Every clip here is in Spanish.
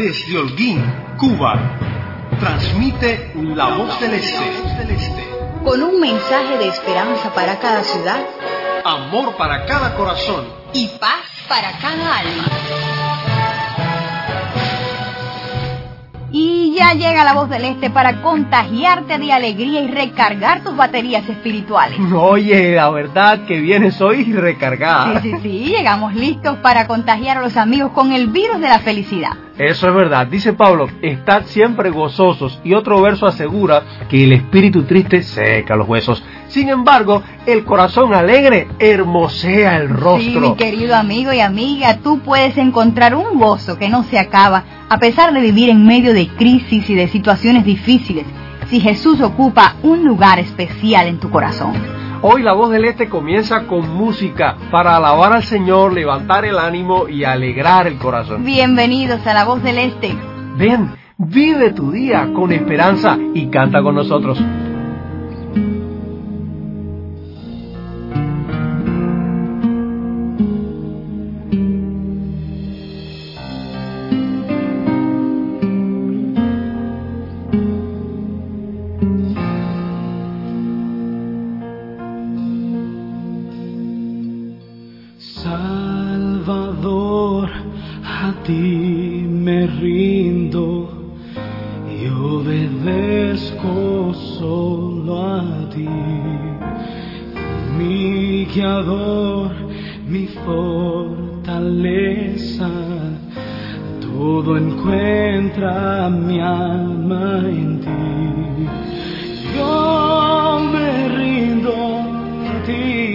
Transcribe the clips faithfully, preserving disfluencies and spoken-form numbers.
desde Holguín, Cuba, transmite La Voz del Este, con un mensaje de esperanza para cada ciudad, amor para cada corazón y paz para cada alma. Y ya llega La Voz del Este para contagiarte de alegría y recargar tus baterías espirituales. Oye, la verdad que vienes hoy recargada. Sí, sí, sí, llegamos listos para contagiar a los amigos con el virus de la felicidad. Eso es verdad, dice Pablo, estad siempre gozosos, y otro verso asegura que el espíritu triste seca los huesos. Sin embargo, el corazón alegre hermosea el rostro. Sí, mi querido amigo y amiga, tú puedes encontrar un gozo que no se acaba, a pesar de vivir en medio de crisis y de situaciones difíciles, si Jesús ocupa un lugar especial en tu corazón. Hoy La Voz del Este comienza con música para alabar al Señor, levantar el ánimo y alegrar el corazón. Bienvenidos a La Voz del Este. Ven, vive tu día con esperanza y canta con nosotros. Salvador, a ti me rindo y obedezco solo a ti, mi guiador, mi fortaleza, todo encuentra mi alma en ti. Yo me rindo a ti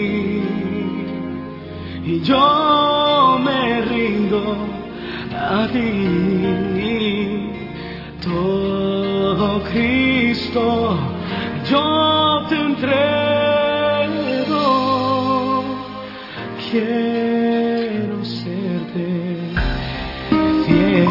y yo me rindo a ti, todo Cristo yo te entrego, quiero serte fiel.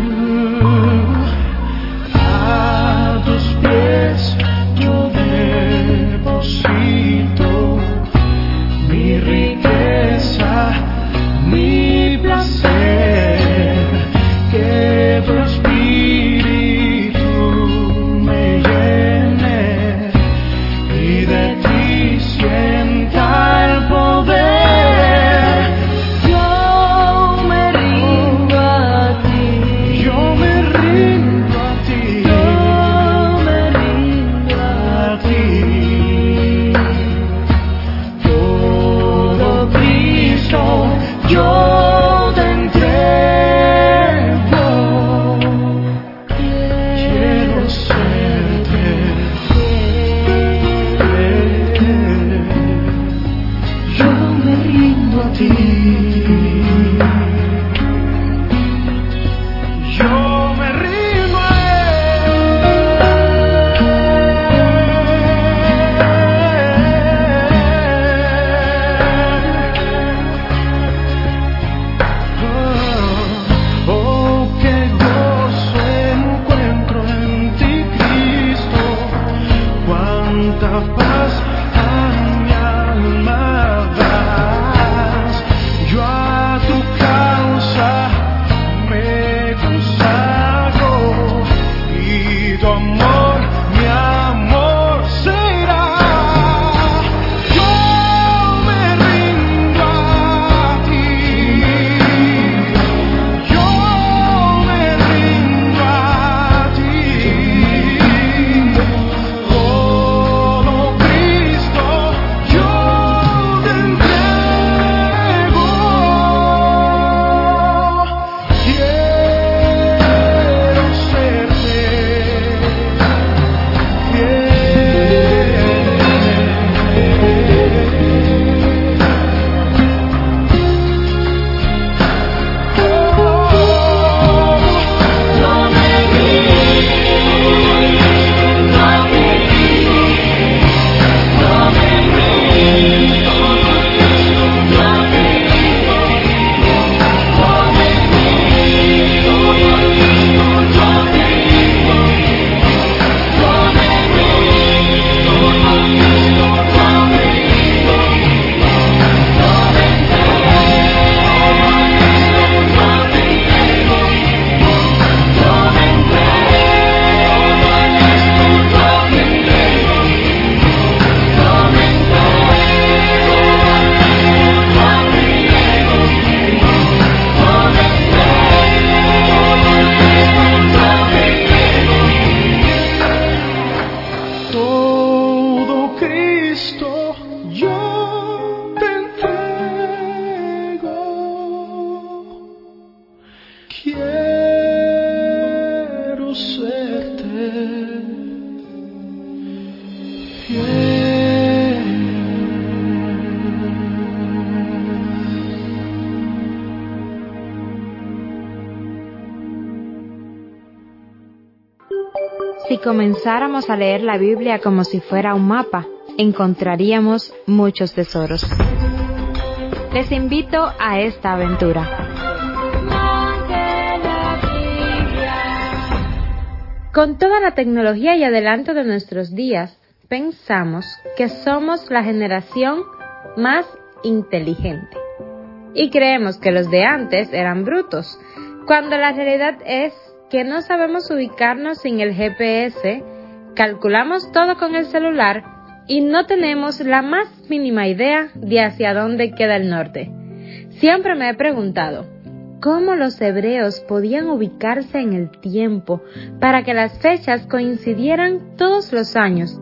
A tus pies yo si comenzáramos a leer la Biblia como si fuera un mapa, encontraríamos muchos tesoros. Les invito a esta aventura. Con toda la tecnología y adelanto de nuestros días, pensamos que somos la generación más inteligente. Y creemos que los de antes eran brutos, cuando la realidad es que no sabemos ubicarnos sin el G P S, calculamos todo con el celular y no tenemos la más mínima idea de hacia dónde queda el norte. Siempre me he preguntado, ¿cómo los hebreos podían ubicarse en el tiempo para que las fechas coincidieran todos los años?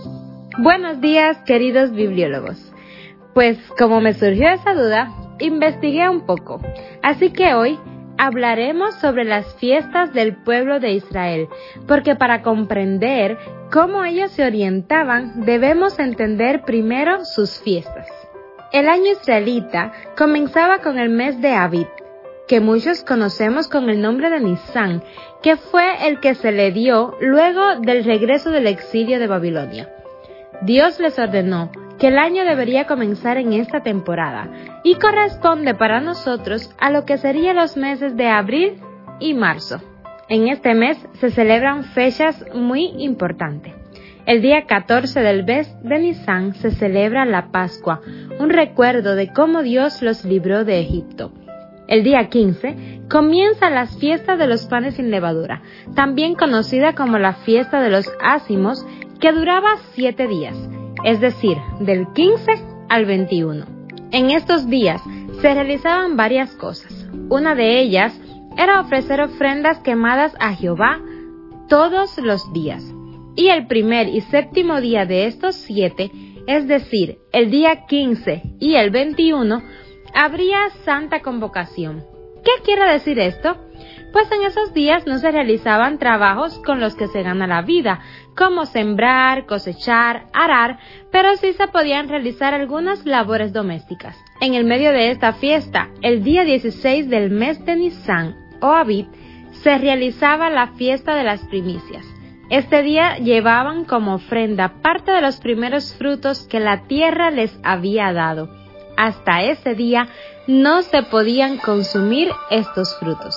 Buenos días, queridos bibliólogos. Pues como me surgió esa duda, investigué un poco. Así que hoy hablaremos sobre las fiestas del pueblo de Israel, porque para comprender cómo ellos se orientaban, debemos entender primero sus fiestas. El año israelita comenzaba con el mes de Abib, que muchos conocemos con el nombre de Nisán, que fue el que se le dio luego del regreso del exilio de Babilonia. Dios les ordenó que el año debería comenzar en esta temporada y corresponde para nosotros a lo que serían los meses de abril y marzo. En este mes se celebran fechas muy importantes. El día catorce del mes de Nisán se celebra la Pascua, un recuerdo de cómo Dios los libró de Egipto. El día quince comienzan las fiestas de los panes sin levadura, también conocida como la fiesta de los ácimos, que duraba siete días, es decir, del quince al veintiuno. En estos días se realizaban varias cosas. Una de ellas era ofrecer ofrendas quemadas a Jehová todos los días. Y el primer y séptimo día de estos siete, es decir, el día quince y el veintiuno, habría santa convocación. ¿Qué quiere decir esto? Pues en esos días no se realizaban trabajos con los que se gana la vida, como sembrar, cosechar, arar, pero sí se podían realizar algunas labores domésticas. En el medio de esta fiesta, el día dieciséis del mes de Nisán o Abib, se realizaba la fiesta de las primicias. Este día llevaban como ofrenda parte de los primeros frutos que la tierra les había dado. Hasta ese día no se podían consumir estos frutos.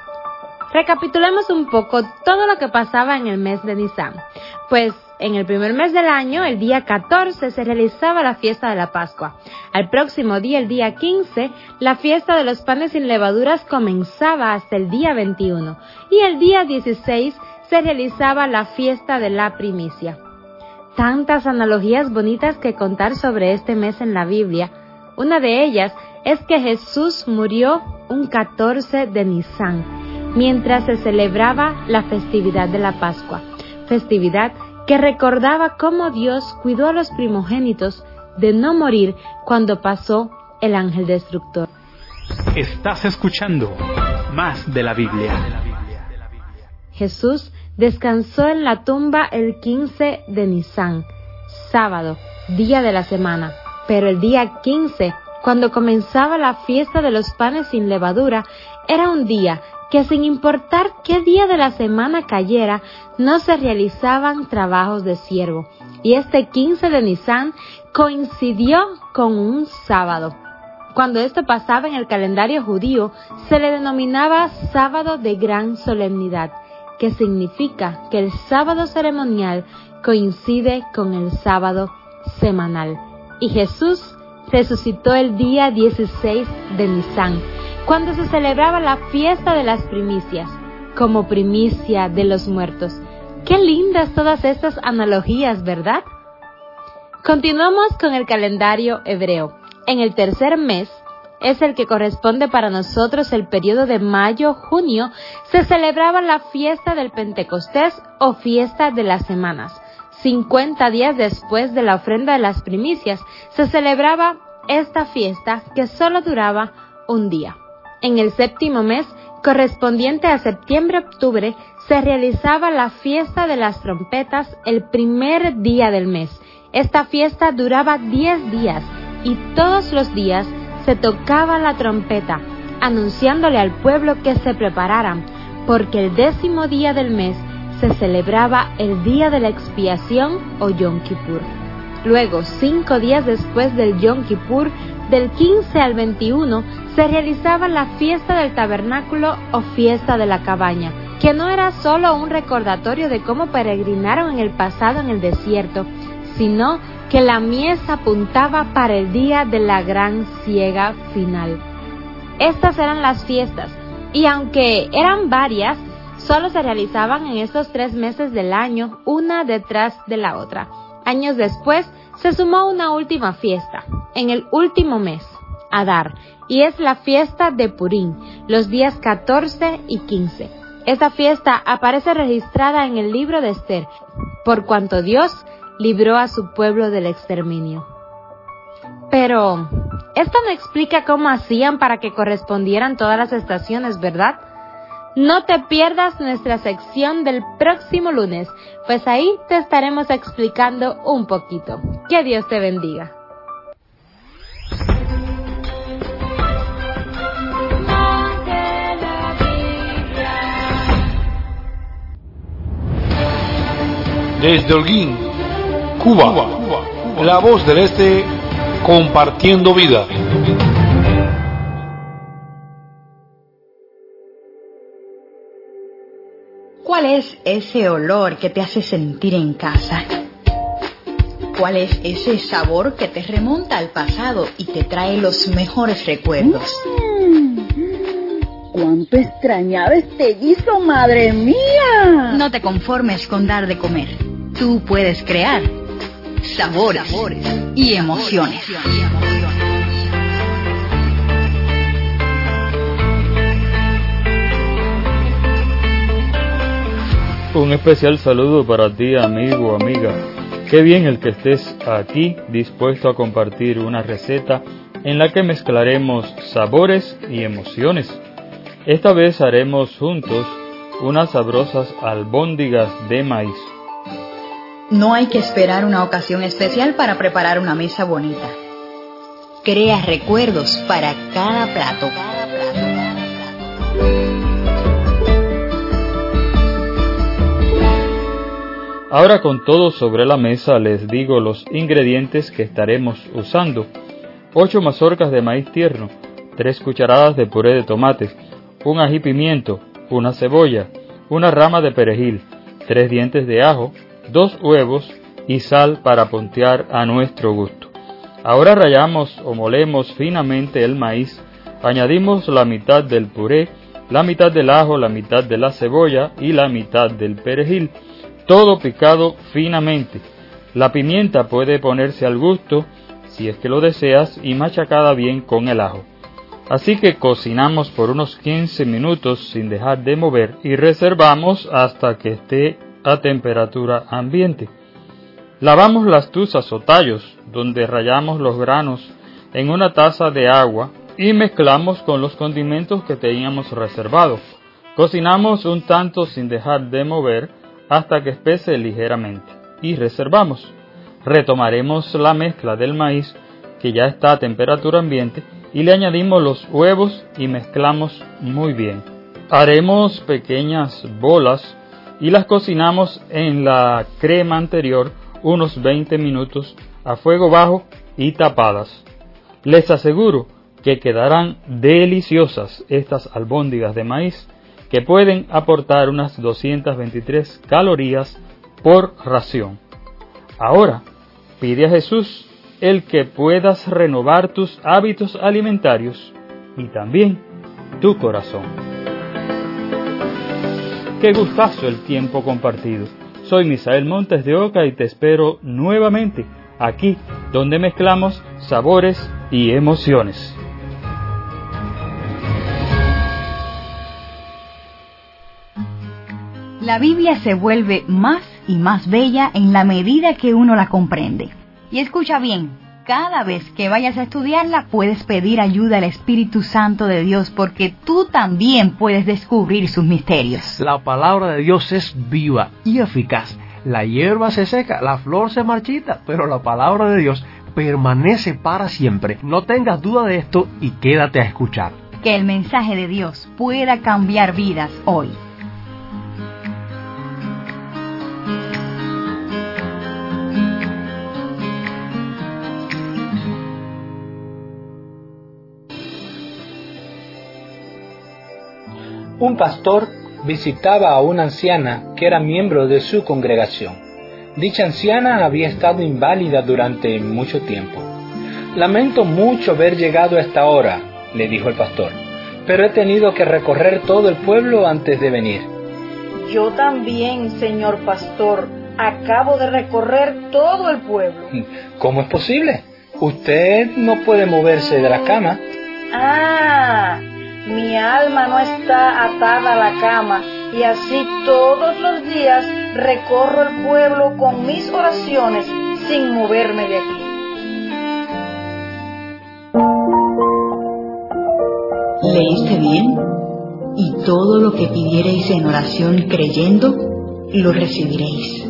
Recapitulemos un poco todo lo que pasaba en el mes de Nisán. Pues en el primer mes del año, el día catorce, se realizaba la fiesta de la Pascua. Al próximo día, el día quince, la fiesta de los panes sin levaduras comenzaba hasta el día veintiuno. Y el día dieciséis se realizaba la fiesta de la primicia. Tantas analogías bonitas que contar sobre este mes en la Biblia. Una de ellas es que Jesús murió un catorce de Nisán, mientras se celebraba la festividad de la Pascua, festividad que recordaba cómo Dios cuidó a los primogénitos de no morir cuando pasó el ángel destructor. Estás escuchando Más de la Biblia. Jesús descansó en la tumba el quince de Nisán, sábado, día de la semana, pero el día quince, cuando comenzaba la fiesta de los panes sin levadura, era un día que sin importar qué día de la semana cayera, no se realizaban trabajos de siervo. Y este quince de Nisán coincidió con un sábado. Cuando esto pasaba en el calendario judío, se le denominaba sábado de gran solemnidad, que significa que el sábado ceremonial coincide con el sábado semanal. Y Jesús resucitó el día dieciséis de Nisán, cuando se celebraba la fiesta de las primicias, como primicia de los muertos. Qué lindas todas estas analogías, ¿verdad? Continuamos con el calendario hebreo. En el tercer mes, es el que corresponde para nosotros el periodo de mayo-junio, se celebraba la fiesta del Pentecostés o fiesta de las semanas. cincuenta días después de la ofrenda de las primicias, se celebraba esta fiesta que solo duraba un día. En el séptimo mes, correspondiente a septiembre-octubre, se realizaba la fiesta de las trompetas el primer día del mes. Esta fiesta duraba diez días y todos los días se tocaba la trompeta, anunciándole al pueblo que se prepararan, porque el décimo día del mes se celebraba el día de la expiación o Yom Kippur. Luego, cinco días después del Yom Kippur, del quince al veintiuno, se realizaba la fiesta del tabernáculo o fiesta de la cabaña, que no era solo un recordatorio de cómo peregrinaron en el pasado en el desierto, sino que la mies apuntaba para el día de la gran siega final. Estas eran las fiestas, y aunque eran varias, solo se realizaban en estos tres meses del año, una detrás de la otra. Años después, se sumó una última fiesta, en el último mes, Adar, y es la fiesta de Purim, los días catorce y quince. Esta fiesta aparece registrada en el libro de Esther, por cuanto Dios libró a su pueblo del exterminio. Pero, esto no explica cómo hacían para que correspondieran todas las estaciones, ¿verdad? No te pierdas nuestra sección del próximo lunes, pues ahí te estaremos explicando un poquito. Que Dios te bendiga. Desde Holguín, Cuba, Cuba, la voz del Este, compartiendo vida. ¿Cuál es ese olor que te hace sentir en casa? ¿Cuál es ese sabor que te remonta al pasado y te trae los mejores recuerdos? Mm, ¡Cuánto extrañaba este guiso, madre mía! No te conformes con dar de comer. Tú puedes crear sabores, sabores y emociones. Un especial saludo para ti, amigo o amiga. Qué bien el que estés aquí dispuesto a compartir una receta en la que mezclaremos sabores y emociones. Esta vez haremos juntos unas sabrosas albóndigas de maíz. No hay que esperar una ocasión especial para preparar una mesa bonita. Crea recuerdos para cada plato. Cada plato, cada plato. Ahora, con todo sobre la mesa, les digo los ingredientes que estaremos usando. ocho mazorcas de maíz tierno, tres cucharadas de puré de tomate, un ají pimiento, una cebolla, una rama de perejil, tres dientes de ajo, dos huevos y sal para puntear a nuestro gusto. Ahora rallamos o molemos finamente el maíz, añadimos la mitad del puré, la mitad del ajo, la mitad de la cebolla y la mitad del perejil, todo picado finamente. La pimienta puede ponerse al gusto si es que lo deseas y machacada bien con el ajo. Así que cocinamos por unos quince minutos sin dejar de mover y reservamos hasta que esté a temperatura ambiente. Lavamos las tuzas o tallos donde rallamos los granos en una taza de agua y mezclamos con los condimentos que teníamos reservados. Cocinamos un tanto sin dejar de mover hasta que espese ligeramente y reservamos. Retomaremos la mezcla del maíz que ya está a temperatura ambiente y le añadimos los huevos y mezclamos muy bien. Haremos pequeñas bolas y las cocinamos en la crema anterior unos veinte minutos a fuego bajo y tapadas. Les aseguro que quedarán deliciosas estas albóndigas de maíz, que pueden aportar unas doscientas veintitrés calorías por ración. Ahora, pide a Jesús el que puedas renovar tus hábitos alimentarios y también tu corazón. Qué gustazo el tiempo compartido. Soy Misael Montes de Oca y te espero nuevamente aquí, donde mezclamos sabores y emociones. La Biblia se vuelve más y más bella en la medida que uno la comprende. Y escucha bien, cada vez que vayas a estudiarla puedes pedir ayuda al Espíritu Santo de Dios, porque tú también puedes descubrir sus misterios. La palabra de Dios es viva y eficaz. La hierba se seca, la flor se marchita, pero la palabra de Dios permanece para siempre. No tengas duda de esto y quédate a escuchar. Que el mensaje de Dios pueda cambiar vidas hoy. Un pastor visitaba a una anciana que era miembro de su congregación. Dicha anciana había estado inválida durante mucho tiempo. «Lamento mucho haber llegado a esta hora», le dijo el pastor, «pero he tenido que recorrer todo el pueblo antes de venir». «Yo también, señor pastor, acabo de recorrer todo el pueblo». «¿Cómo es posible? Usted no puede moverse de la cama». «Ah, mi alma no está atada a la cama, y así todos los días recorro el pueblo con mis oraciones sin moverme de aquí». ¿Leíste bien? Y todo lo que pidiereis en oración creyendo, lo recibiréis.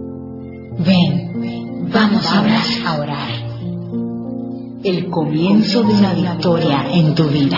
Ven, vamos ahora a orar. El comienzo de una victoria en tu vida.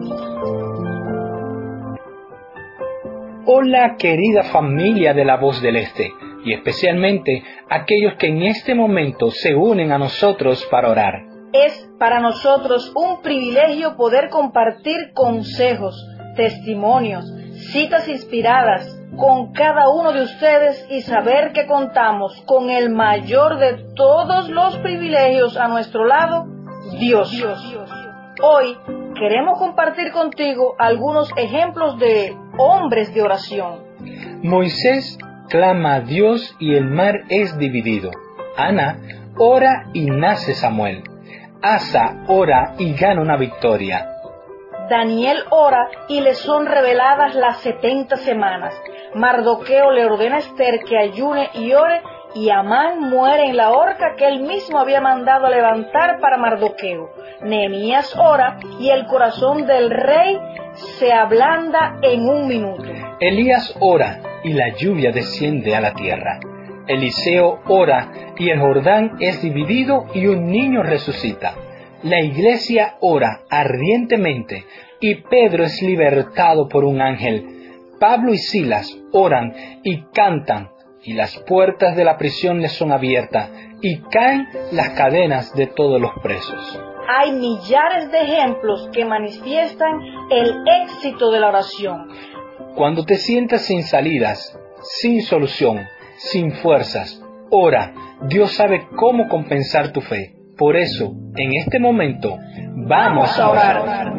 Hola, querida familia de La Voz del Este, y especialmente aquellos que en este momento se unen a nosotros para orar. Es para nosotros un privilegio poder compartir consejos, testimonios, citas inspiradas con cada uno de ustedes y saber que contamos con el mayor de todos los privilegios a nuestro lado, Dios. Hoy queremos compartir contigo algunos ejemplos de hombres de oración. Moisés clama a Dios y el mar es dividido. Ana ora y nace Samuel. Asa ora y gana una victoria. Daniel ora y le son reveladas las setenta semanas. Mardoqueo le ordena a Esther que ayune y ore, y Amán muere en la horca que él mismo había mandado a levantar para Mardoqueo. Nehemías ora y el corazón del rey se ablanda en un minuto. Elías ora y la lluvia desciende a la tierra. Eliseo ora y el Jordán es dividido y un niño resucita. La iglesia ora ardientemente y Pedro es libertado por un ángel. Pablo y Silas oran y cantan y las puertas de la prisión les son abiertas y caen las cadenas de todos los presos. Hay millares de ejemplos que manifiestan el éxito de la oración. Cuando te sientas sin salidas, sin solución, sin fuerzas, ora. Dios sabe cómo compensar tu fe. Por eso, en este momento, vamos a orar.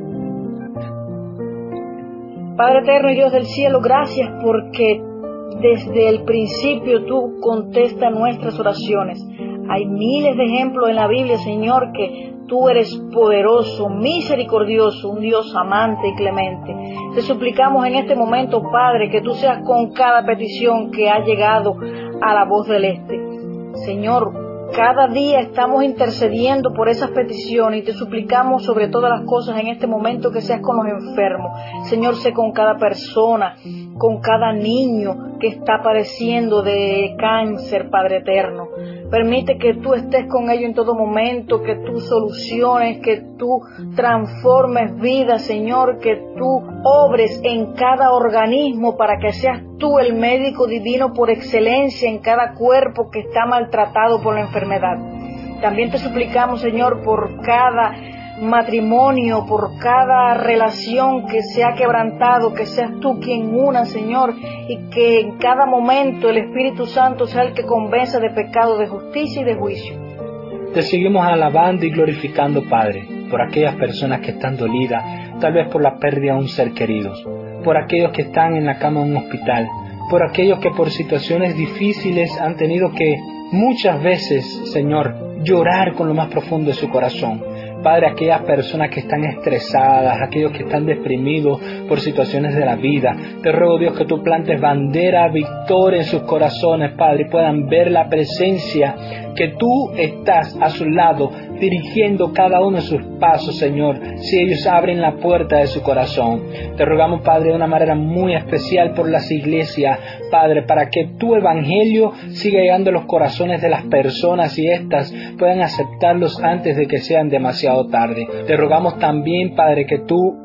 Padre eterno y Dios del cielo, gracias porque desde el principio tú contestas nuestras oraciones. Hay miles de ejemplos en la Biblia, Señor, que tú eres poderoso, misericordioso, un Dios amante y clemente. Te suplicamos en este momento, Padre, que tú seas con cada petición que ha llegado a La Voz del Este. Señor, cada día estamos intercediendo por esas peticiones y te suplicamos sobre todas las cosas en este momento que seas con los enfermos. Señor, sé con cada persona, con cada niño que está padeciendo de cáncer, Padre eterno. Permite que tú estés con ellos en todo momento, que tú soluciones, que tú transformes vidas, Señor, que tú obres en cada organismo para que seas tú el médico divino por excelencia en cada cuerpo que está maltratado por la enfermedad. También te suplicamos, Señor, por cada matrimonio, por cada relación que se ha quebrantado, que seas tú quien una, Señor, y que en cada momento el Espíritu Santo sea el que convenza de pecado, de justicia y de juicio. Te seguimos alabando y glorificando, Padre, por aquellas personas que están dolidas, tal vez por la pérdida de un ser querido, por aquellos que están en la cama de un hospital, por aquellos que por situaciones difíciles han tenido que muchas veces, Señor, llorar con lo más profundo de su corazón. Padre, aquellas personas que están estresadas, aquellos que están deprimidos por situaciones de la vida, te ruego, Dios, que tú plantes bandera victoria en sus corazones, Padre, y puedan ver la presencia que tú estás a su lado, dirigiendo cada uno de sus pasos, Señor, si ellos abren la puerta de su corazón. Te rogamos, Padre, de una manera muy especial por las iglesias, Padre, para que tu evangelio siga llegando a los corazones de las personas y éstas puedan aceptarlos antes de que sean demasiado tarde. Te rogamos también, Padre, que tú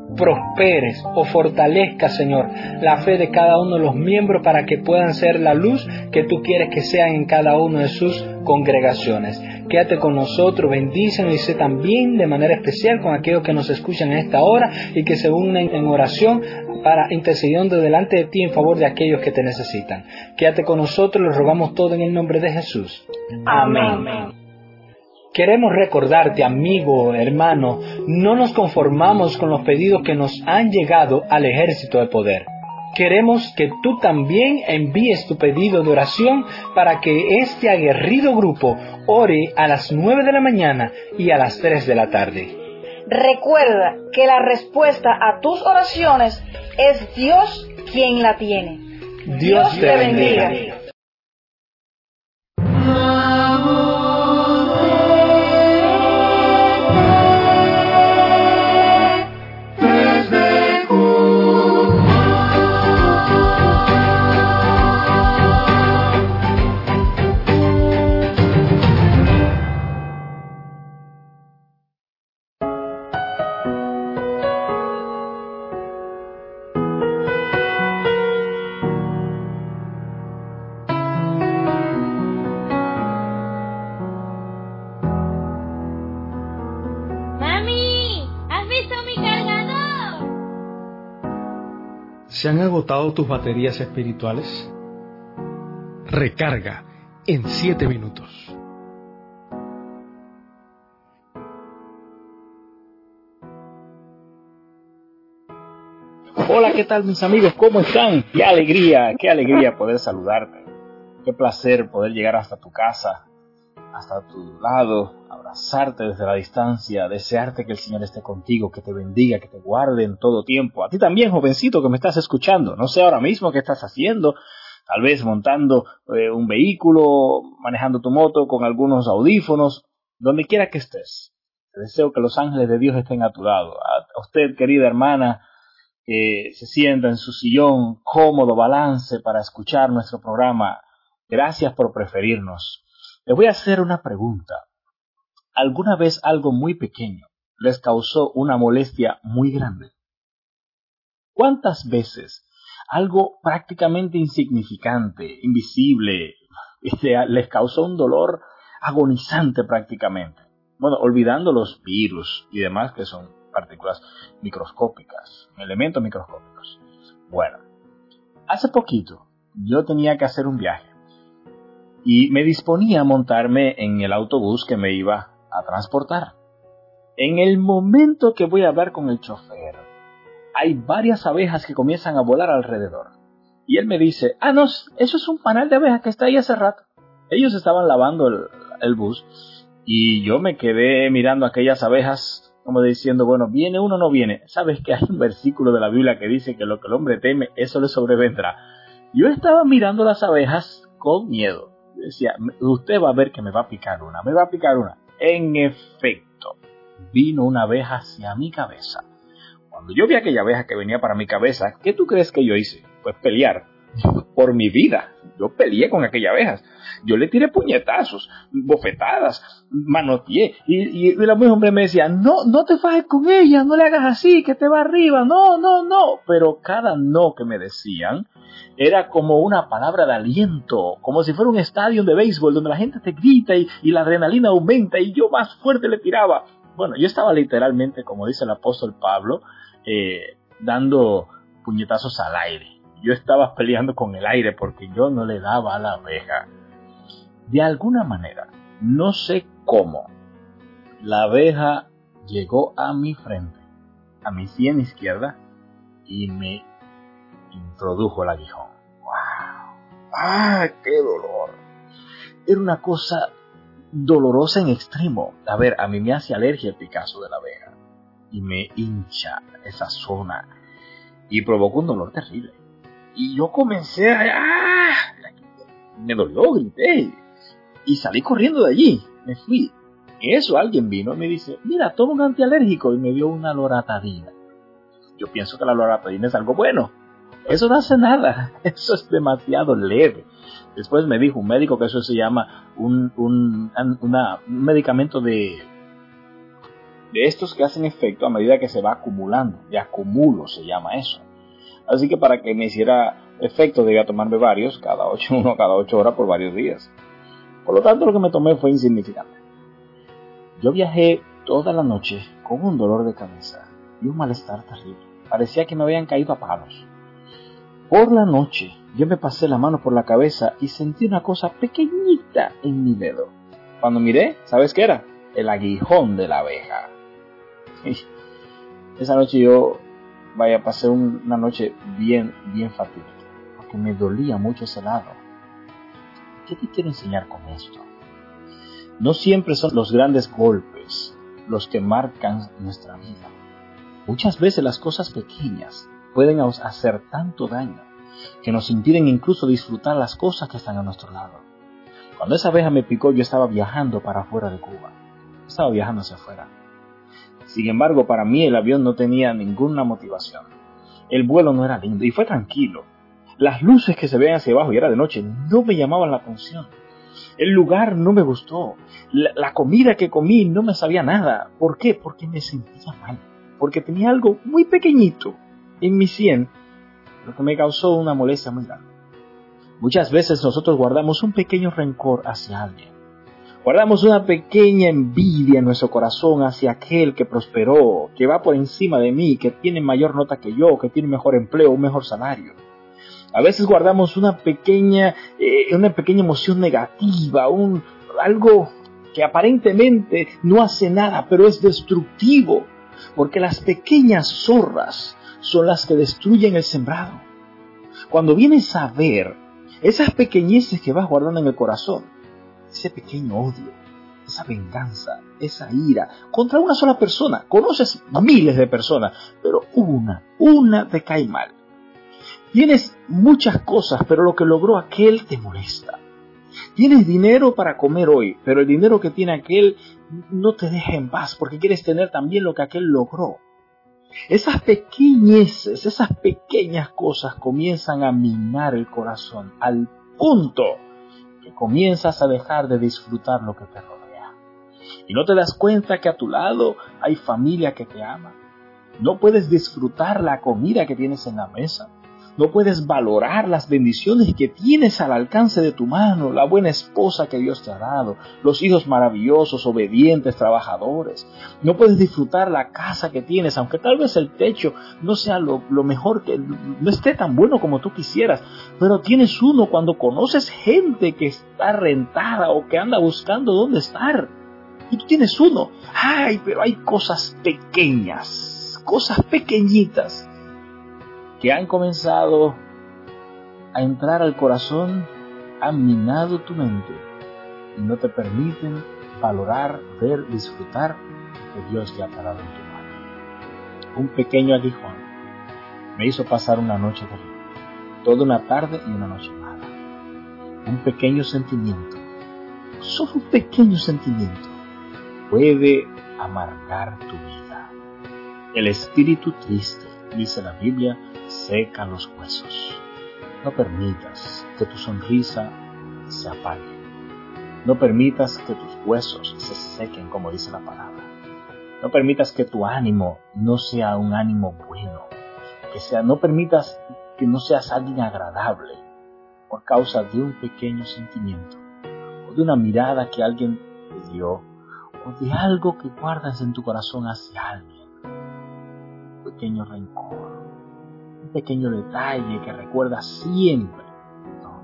prosperes o fortalezcas, Señor, la fe de cada uno de los miembros para que puedan ser la luz que tú quieres que sean en cada una de sus congregaciones. Quédate con nosotros, bendícenos y sé también de manera especial con aquellos que nos escuchan en esta hora y que se unen en oración para intercediendo delante de ti en favor de aquellos que te necesitan. Quédate con nosotros, lo rogamos todo en el nombre de Jesús. Amén. Amén. Queremos recordarte, amigo, hermano, no nos conformamos con los pedidos que nos han llegado al ejército de poder. Queremos que tú también envíes tu pedido de oración para que este aguerrido grupo ore a las nueve de la mañana y a las tres de la tarde. Recuerda que la respuesta a tus oraciones es Dios quien la tiene. Dios, Dios te bendiga. bendiga. ¿Se han agotado tus baterías espirituales? Recarga en siete minutos. Hola, ¿qué tal mis amigos? ¿Cómo están? Qué alegría, qué alegría poder saludarte. Qué placer poder llegar hasta tu casa, hasta tu lado, abrazarte desde la distancia, desearte que el Señor esté contigo, que te bendiga, que te guarde en todo tiempo. A ti también, jovencito, que me estás escuchando. No sé ahora mismo qué estás haciendo, tal vez montando eh, un vehículo, manejando tu moto con algunos audífonos, donde quiera que estés. Te deseo que los ángeles de Dios estén a tu lado. A usted, querida hermana, que se sienta en su sillón, cómodo, balance para escuchar nuestro programa. Gracias por preferirnos. Les voy a hacer una pregunta. ¿Alguna vez algo muy pequeño les causó una molestia muy grande? ¿Cuántas veces algo prácticamente insignificante, invisible, les causó un dolor agonizante prácticamente? Bueno, olvidando los virus y demás que son partículas microscópicas, elementos microscópicos. Bueno, hace poquito yo tenía que hacer un viaje y me disponía a montarme en el autobús que me iba a transportar. En el momento que voy a hablar con el chofer, hay varias abejas que comienzan a volar alrededor. Y él me dice, ah, no, eso es un panal de abejas que está ahí hace rato. Ellos estaban lavando el, el bus y yo me quedé mirando a aquellas abejas como diciendo, bueno, ¿viene uno o no viene? ¿Sabes que hay un versículo de la Biblia que dice que lo que el hombre teme, eso le sobrevendrá? Yo estaba mirando las abejas con miedo. Decía, usted va a ver que me va a picar una, me va a picar una. En efecto, vino una abeja hacia mi cabeza. Cuando yo vi aquella abeja que venía para mi cabeza, ¿qué tú crees que yo hice? Pues pelear por mi vida. Yo peleé con aquellas abejas. Yo le tiré puñetazos, bofetadas, manoteé. Y, y el hombre me decía, no, no te fajes con ella, no le hagas así, que te va arriba, no, no, no. Pero cada no que me decían era como una palabra de aliento, como si fuera un estadio de béisbol donde la gente te grita y, y la adrenalina aumenta y yo más fuerte le tiraba. Bueno, yo estaba literalmente, como dice el apóstol Pablo, eh, dando puñetazos al aire. Yo estaba peleando con el aire porque yo no le daba a la abeja. De alguna manera, no sé cómo, la abeja llegó a mi frente, a mi sien izquierda, y me introdujo el aguijón. ¡Wow! ¡Ah, qué dolor! Era una cosa dolorosa en extremo. A ver, a mí me hace alergia el picazo de la abeja y me hincha esa zona y provocó un dolor terrible. Y yo comencé a... ¡ah! Me dolió, grité y salí corriendo de allí. Me fui. En eso alguien vino y me dice, mira, toma un antialérgico, y me dio una loratadina. Yo pienso que la loratadina es algo bueno. Eso no hace nada, eso es demasiado leve. Después me dijo un médico que eso se llama un, un, una, un medicamento de, de estos que hacen efecto a medida que se va acumulando, de acumulo se llama eso. Así que para que me hiciera efecto debía tomarme varios, cada ocho, uno cada ocho horas por varios días. Por lo tanto, lo que me tomé fue insignificante. Yo viajé toda la noche con un dolor de cabeza y un malestar terrible. Parecía que me habían caído a palos. Por la noche, yo me pasé la mano por la cabeza y sentí una cosa pequeñita en mi dedo. Cuando miré, ¿sabes qué era? El aguijón de la abeja. Esa noche yo, vaya, pasé un, una noche bien, bien fatídica, porque me dolía mucho ese lado. ¿Qué te quiero enseñar con esto? No siempre son los grandes golpes los que marcan nuestra vida. Muchas veces las cosas pequeñas pueden hacer tanto daño que nos impiden incluso disfrutar las cosas que están a nuestro lado. Cuando esa abeja me picó, yo estaba viajando para afuera de Cuba. Estaba viajando hacia afuera. Sin embargo, para mí el avión no tenía ninguna motivación. El vuelo no era lindo y fue tranquilo. Las luces que se veían hacia abajo y era de noche no me llamaban la atención. El lugar no me gustó. La, la comida que comí no me sabía nada. ¿Por qué? Porque me sentía mal. Porque tenía algo muy pequeñito en mi sien, lo que me causó una molestia muy grande. Muchas veces nosotros guardamos un pequeño rencor hacia alguien. Guardamos una pequeña envidia en nuestro corazón hacia aquel que prosperó, que va por encima de mí, que tiene mayor nota que yo, que tiene mejor empleo, un mejor salario. A veces guardamos una pequeña, eh, una pequeña emoción negativa, un, algo que aparentemente no hace nada, pero es destructivo, porque las pequeñas zorras son las que destruyen el sembrado. Cuando vienes a ver esas pequeñeces que vas guardando en el corazón, ese pequeño odio, esa venganza, esa ira, contra una sola persona, conoces miles de personas, pero una, una te cae mal. Tienes muchas cosas, pero lo que logró aquel te molesta. Tienes dinero para comer hoy, pero el dinero que tiene aquel no te deja en paz, porque quieres tener también lo que aquel logró. Esas pequeñeces, esas pequeñas cosas comienzan a minar el corazón, al punto que comienzas a dejar de disfrutar lo que te rodea. Y no te das cuenta que a tu lado hay familia que te ama. No puedes disfrutar la comida que tienes en la mesa. No puedes valorar las bendiciones que tienes al alcance de tu mano, la buena esposa que Dios te ha dado, los hijos maravillosos, obedientes, trabajadores. No puedes disfrutar la casa que tienes, aunque tal vez el techo no sea lo, lo mejor, que no esté tan bueno como tú quisieras, pero tienes uno cuando conoces gente que está rentada o que anda buscando dónde estar. Y tú tienes uno. Ay, pero hay cosas pequeñas, cosas pequeñitas, que han comenzado a entrar al corazón, han minado tu mente y no te permiten valorar, ver, disfrutar lo que Dios te ha parado en tu mano. Un pequeño aguijón me hizo pasar una noche terrible, toda una tarde y una noche mala. Un pequeño sentimiento, solo un pequeño sentimiento, puede amargar tu vida. El espíritu triste, dice la Biblia, seca los huesos. No permitas que tu sonrisa se apague. No permitas que tus huesos se sequen, como dice la palabra. No permitas que tu ánimo no sea un ánimo bueno. Que sea, no permitas que no seas alguien agradable por causa de un pequeño sentimiento, o de una mirada que alguien te dio, o de algo que guardas en tu corazón hacia alguien. Un pequeño rencor, un pequeño detalle que recuerdas siempre. No.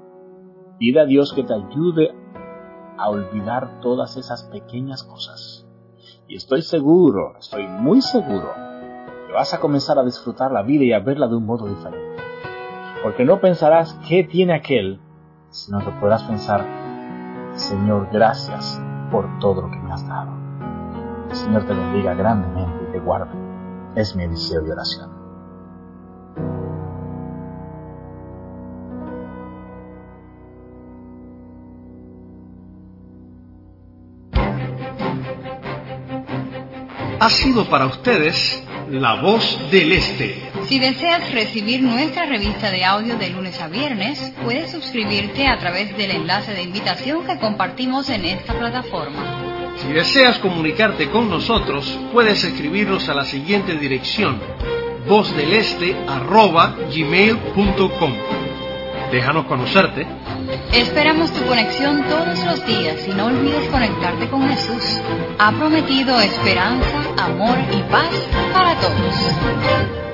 Pide a Dios que te ayude a olvidar todas esas pequeñas cosas. Y estoy seguro, estoy muy seguro, que vas a comenzar a disfrutar la vida y a verla de un modo diferente. Porque no pensarás qué tiene aquel, sino que podrás pensar, Señor, gracias por todo lo que me has dado. El Señor te bendiga grandemente y te guarde. Es mi deseo y oración. Ha sido para ustedes La Voz del Este. Si deseas recibir nuestra revista de audio de lunes a viernes, puedes suscribirte a través del enlace de invitación que compartimos en esta plataforma. Si deseas comunicarte con nosotros, puedes escribirnos a la siguiente dirección: vozdeleste arroba gmail punto com. Déjanos conocerte. Esperamos tu conexión todos los días y no olvides conectarte con Jesús. Ha prometido esperanza, amor y paz para todos.